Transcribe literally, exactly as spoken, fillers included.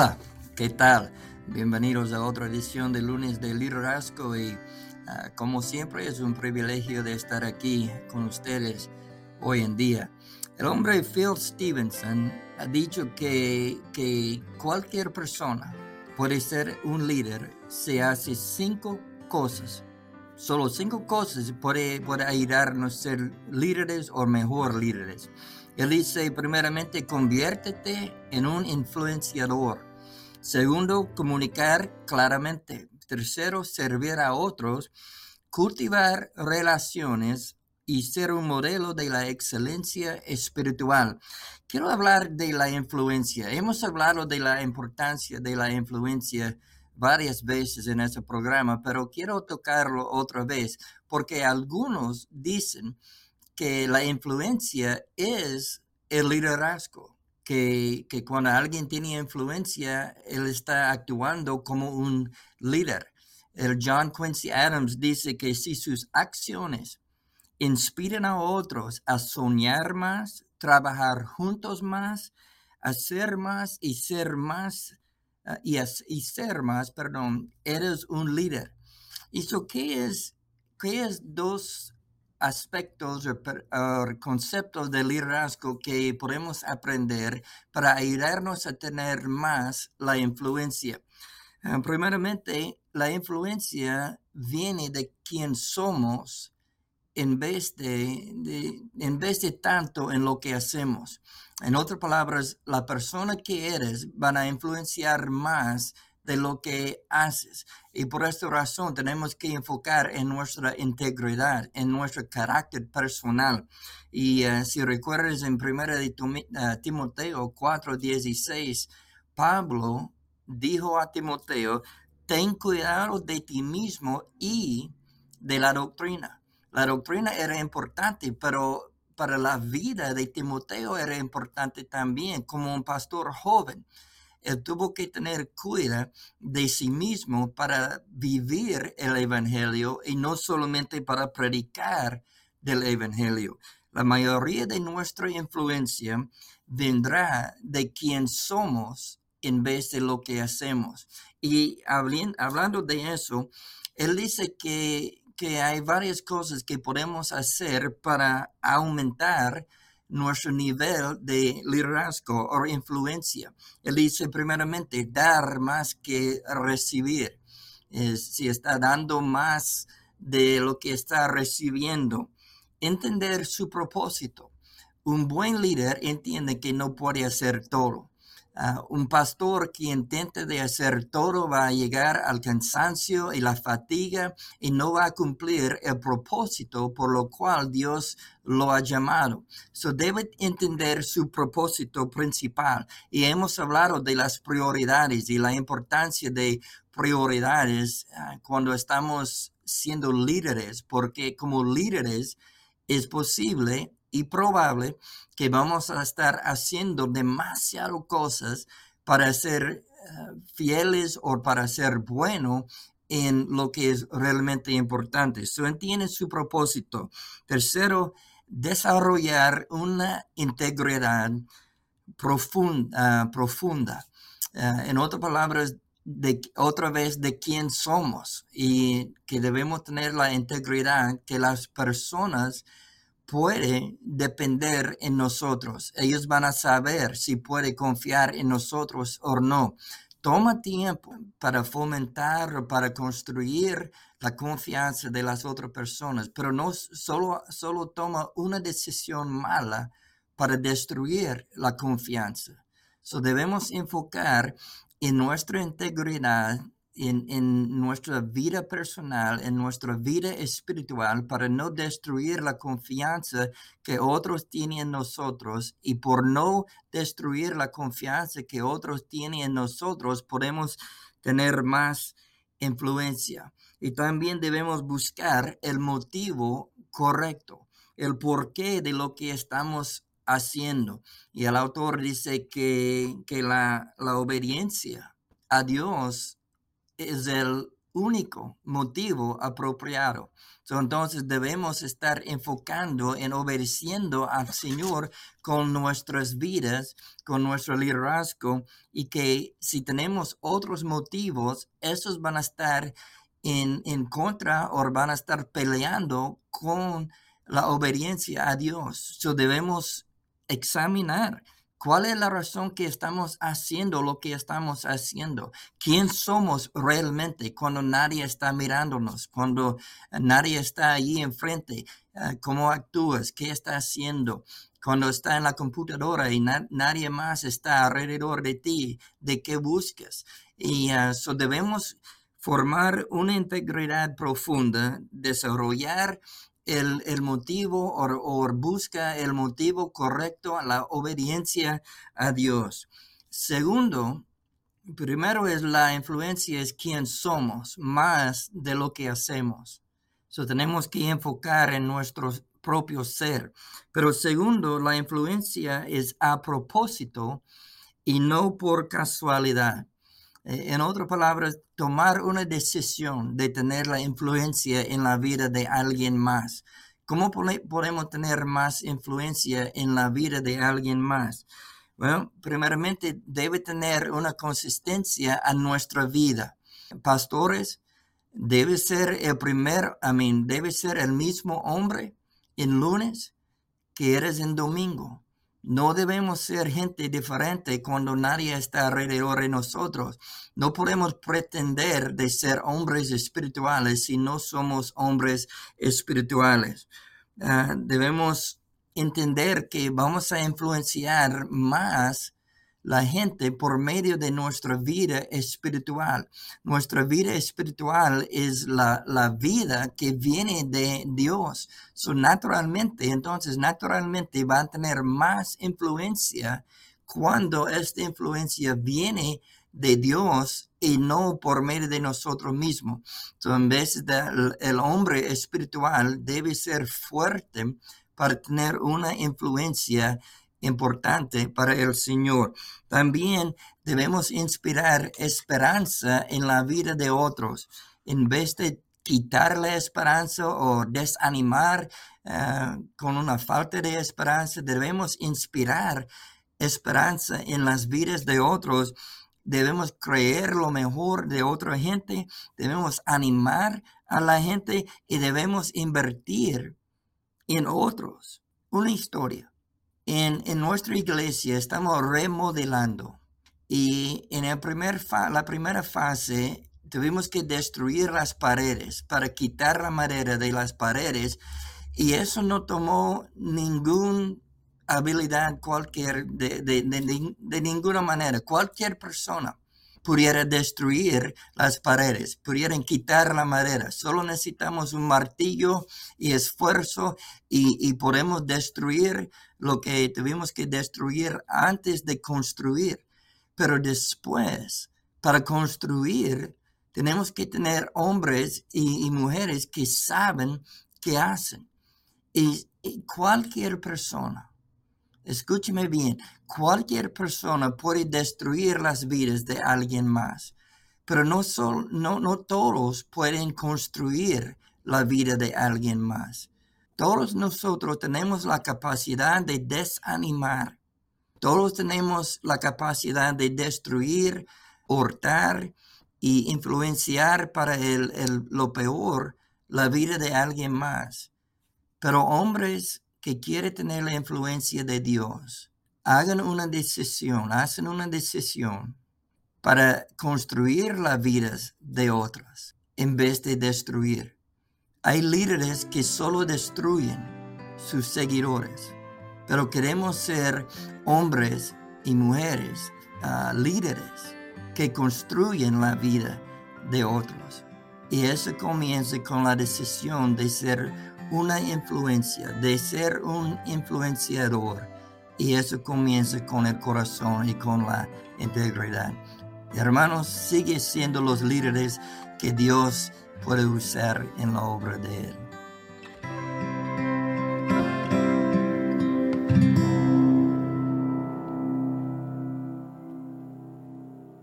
Hola, ¿qué tal? Bienvenidos a otra edición de Lunes de Liderazgo y uh, como siempre es un privilegio de estar aquí con ustedes hoy en día. El hombre Phil Stevenson ha dicho que, que cualquier persona puede ser un líder si hace cinco cosas. Solo cinco cosas puede, puede ayudarnos a ser líderes o mejor líderes. Él dice, primeramente, conviértete en un influenciador. Segundo, comunicar claramente. Tercero, servir a otros. Cultivar relaciones y ser un modelo de la excelencia espiritual. Quiero hablar de la influencia. Hemos hablado de la importancia de la influencia varias veces en este programa, pero quiero tocarlo otra vez porque algunos dicen que la influencia es el liderazgo, que, que cuando alguien tiene influencia, él está actuando como un líder. El John Quincy Adams dice que si sus acciones inspiran a otros a soñar más, trabajar juntos más, hacer más y ser más, uh, y, y ser más, perdón, eres un líder. ¿Y so qué es, qué es dos aspectos o, o conceptos de liderazgo que podemos aprender para ayudarnos a tener más la influencia? Uh, primeramente, la influencia viene de quién somos en vez de, de, en vez de tanto en lo que hacemos. En otras palabras, la persona que eres van a influenciar más de lo que haces. Y por esta razón tenemos que enfocar en nuestra integridad, en nuestro carácter personal. Y uh, si recuerdas en primera de uh, Timoteo cuatro dieciséis, Pablo dijo a Timoteo, ten cuidado de ti mismo y de la doctrina. La doctrina era importante, pero para la vida de Timoteo era importante también. Como un pastor joven, él tuvo que tener cuidado de sí mismo para vivir el evangelio y no solamente para predicar del evangelio. La mayoría de nuestra influencia vendrá de quién somos en vez de lo que hacemos. Y hablando de eso, él dice que que hay varias cosas que podemos hacer para aumentar nuestro nivel de liderazgo o influencia. Él dice primeramente dar más que recibir. Eh, si está dando más de lo que está recibiendo, entender su propósito. Un buen líder entiende que no puede hacer todo. Uh, un pastor que intenta de hacer todo va a llegar al cansancio y la fatiga y no va a cumplir el propósito por lo cual Dios lo ha llamado. So debe entender su propósito principal. Y hemos hablado de las prioridades y la importancia de prioridades uh, cuando estamos siendo líderes, porque como líderes es posible y probable que vamos a estar haciendo demasiado cosas para ser uh, fieles o para ser bueno en lo que es realmente importante. So, entiende su propósito. Tercero, desarrollar una integridad profunda. Uh, profunda. Uh, en otras palabras, de, otra vez de quién somos y que debemos tener la integridad que las personas puede depender en nosotros. Ellos van a saber si puede confiar en nosotros o no. Toma tiempo para fomentar o para construir la confianza de las otras personas, pero no solo, solo toma una decisión mala para destruir la confianza. So debemos enfocar en nuestra integridad, En, en nuestra vida personal, en nuestra vida espiritual, para no destruir la confianza que otros tienen en nosotros, y por no destruir la confianza que otros tienen en nosotros, podemos tener más influencia. Y también debemos buscar el motivo correcto, el porqué de lo que estamos haciendo. Y el autor dice que, que la, la obediencia a Dios es el único motivo apropiado. So, entonces debemos estar enfocando en obedeciendo al Señor con nuestras vidas, con nuestro liderazgo, y que si tenemos otros motivos, esos van a estar en, en contra o van a estar peleando con la obediencia a Dios. So, debemos examinar cuál es la razón que estamos haciendo lo que estamos haciendo. ¿Quién somos realmente cuando nadie está mirándonos? Cuando nadie está allí enfrente. Uh, ¿Cómo actúas? ¿Qué estás haciendo? Cuando está en la computadora y na- nadie más está alrededor de ti, ¿de qué buscas? Y uh, so debemos formar una integridad profunda, desarrollar El, el motivo o, o busca el motivo correcto a la obediencia a Dios. Segundo, primero es la influencia, es quién somos, más de lo que hacemos. So, tenemos que enfocar en nuestro propio ser. Pero segundo, la influencia es a propósito y no por casualidad. En otras palabras, tomar una decisión de tener la influencia en la vida de alguien más. ¿Cómo podemos tener más influencia en la vida de alguien más? Bueno, primeramente debe tener una consistencia a nuestra vida. Pastores, debe ser el primer, I mean, debe ser el mismo hombre en lunes que eres en domingo. No debemos ser gente diferente cuando nadie está alrededor de nosotros. No podemos pretender de ser hombres espirituales si no somos hombres espirituales. Uh, debemos entender que vamos a influenciar más la gente por medio de nuestra vida espiritual. Nuestra vida espiritual es la, la vida que viene de Dios. So, naturalmente, entonces, naturalmente va a tener más influencia cuando esta influencia viene de Dios y no por medio de nosotros mismos. So, en vez de el, el hombre espiritual debe ser fuerte para tener una influencia importante para el Señor. También debemos inspirar esperanza en la vida de otros. En vez de quitarle esperanza o desanimar uh, con una falta de esperanza, debemos inspirar esperanza en las vidas de otros. Debemos creer lo mejor de otra gente, debemos animar a la gente y debemos invertir en otros. Una historia. En, en nuestra iglesia estamos remodelando y en el primer fa- la primera fase tuvimos que destruir las paredes para quitar la madera de las paredes, y eso no tomó ninguna habilidad cualquier de, de, de, de ninguna manera. Cualquier persona pudiera destruir las paredes, pudieran quitar la madera. Solo necesitamos un martillo y esfuerzo y, y podemos destruir lo que tuvimos que destruir antes de construir. Pero después, para construir, tenemos que tener hombres y, y mujeres que saben qué hacen. Y, y cualquier persona, escúcheme bien, cualquier persona puede destruir las vidas de alguien más, pero no, sol, no, no todos pueden construir la vida de alguien más. Todos nosotros tenemos la capacidad de desanimar. Todos tenemos la capacidad de destruir, hurtar y influenciar para el, el, lo peor la vida de alguien más. Pero hombres que quieren tener la influencia de Dios, hagan una decisión, hacen una decisión para construir las vidas de otras en vez de destruir. Hay líderes que solo destruyen sus seguidores, pero queremos ser hombres y mujeres, uh, líderes que construyen la vida de otros. Y eso comienza con la decisión de ser una influencia, de ser un influenciador. Y eso comienza con el corazón y con la integridad. Hermanos, sigue siendo los líderes que Dios puede usar en la obra de Él.